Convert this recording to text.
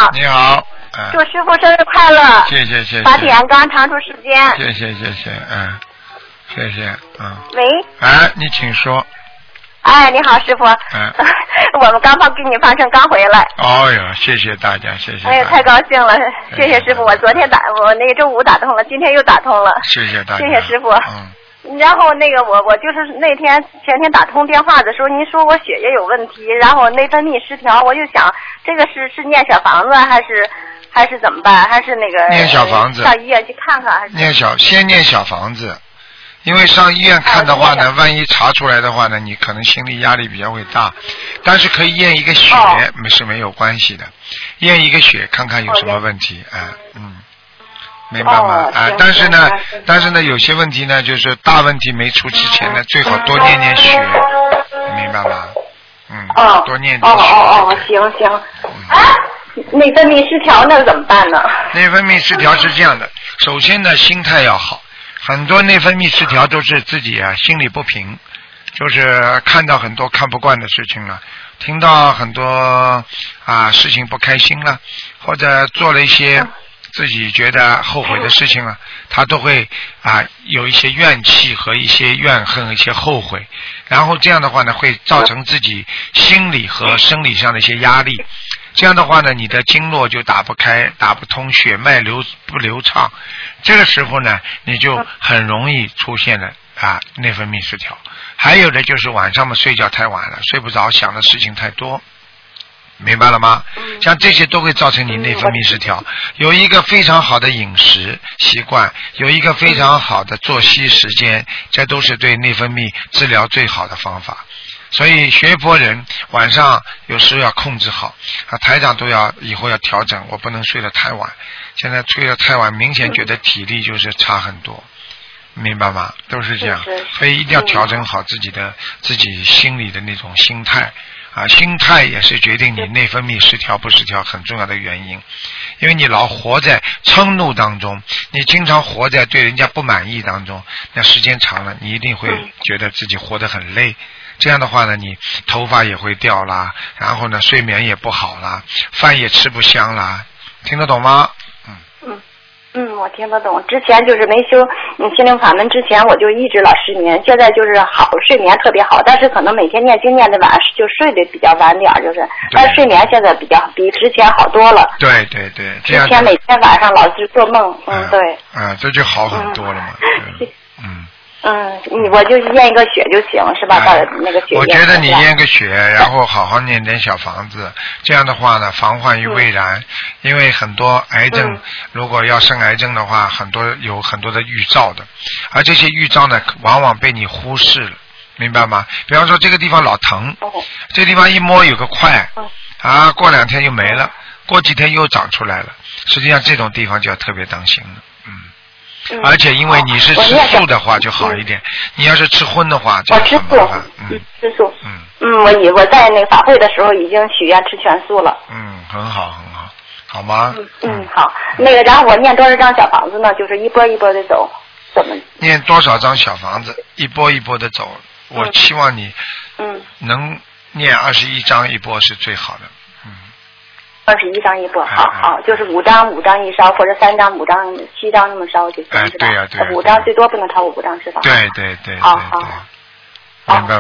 好。 你好。 祝师傅生日快乐！ 谢谢谢谢。 8点刚长出时间。 谢谢谢谢，谢谢， 喂。 你请说。 哎，你好，师傅。我们刚给你放生，刚回来。 哦哟，谢谢大家，谢谢。 哎呀，太高兴了，谢谢师傅。我昨天我那个周五打通了，今天又打通了。 谢谢大家。 谢谢师傅。然后那个我就是前天打通电话的时候，您说我血液有问题，然后内分泌失调，我就想这个是念小房子还是怎么办？还是那个念小房子上医院去看看？还是先念小房子，因为上医院看的话呢，万一查出来的话呢，你可能心理压力比较会大。但是可以验一个血，是没有关系的，验一个血看看有什么问题明白吗？但是呢，有些问题呢，就是大问题没出之前呢，最好多念念血，明白吗？多念点血。 行。内分泌失调那怎么办呢？ 内分泌失调是这样的，首先呢，心态要好。很多内分泌失调都是自己心里不平，就是看到很多看不惯的事情了，听到很多事情不开心了，或者做了一些自己觉得后悔的事情了，他都会有一些怨气和一些怨恨，一些后悔，然后这样的话呢，会造成自己心理和生理上的一些压力。这样的话呢，你的经络就打不开、打不通，血脉不流畅，这个时候呢，你就很容易出现了内分泌失调。还有的就是晚上嘛，睡觉太晚了，睡不着，想的事情太多，明白了吗？像这些都会造成你内分泌失调。有一个非常好的饮食习惯，有一个非常好的作息时间，这都是对内分泌治疗最好的方法。所以学佛人晚上有时候要控制好台长都以后要调整，我不能睡得太晚，现在睡得太晚明显觉得体力就是差很多，明白吗？都是这样，所以一定要调整好自己心里的那种心态心态也是决定你内分泌失调不失调很重要的原因。因为你老活在嗔怒当中，你经常活在对人家不满意当中，那时间长了你一定会觉得自己活得很累，这样的话呢，你头发也会掉啦，然后呢睡眠也不好啦，饭也吃不香啦，听得懂吗？ 我听得懂。之前就是没修心灵法门之前，我就一直老失眠，现在就是好，睡眠特别好，但是可能每天念经念的晚，就睡得比较晚点，但是睡眠现在比之前好多了。 对，这样。 之前每天晚上老是做梦，对。 这就好很多了嘛。 我就验一个血就行，是吧？那个血。 我觉得你验个血，然后好好念点小房子，这样的话呢，防患于未然。因为很多癌症，如果要生癌症的话，有很多的预兆的，而这些预兆呢，往往被你忽视了，明白吗？比方说这个地方老疼，这个地方一摸有个块，过2天就没了，过几天又长出来了。实际上这种地方就要特别当心了。而且因为你是吃素的话就好一点，你要是吃荤的话就很麻烦。 吃素。我在那个法会的时候已经许愿吃全素了。 很好，好吗？ 好。那个，然后我念多少张小房子呢？就是一波一波的走，怎么？ 念多少张小房子，一波一波的走。我期望你能念21张一波是最好的。 21张一波，好，就是5张一烧，或者3张、5张、7张那么烧就行，是吧？ 对呀，5 张最多不能超过5张是吧？ 对。 好， 明白。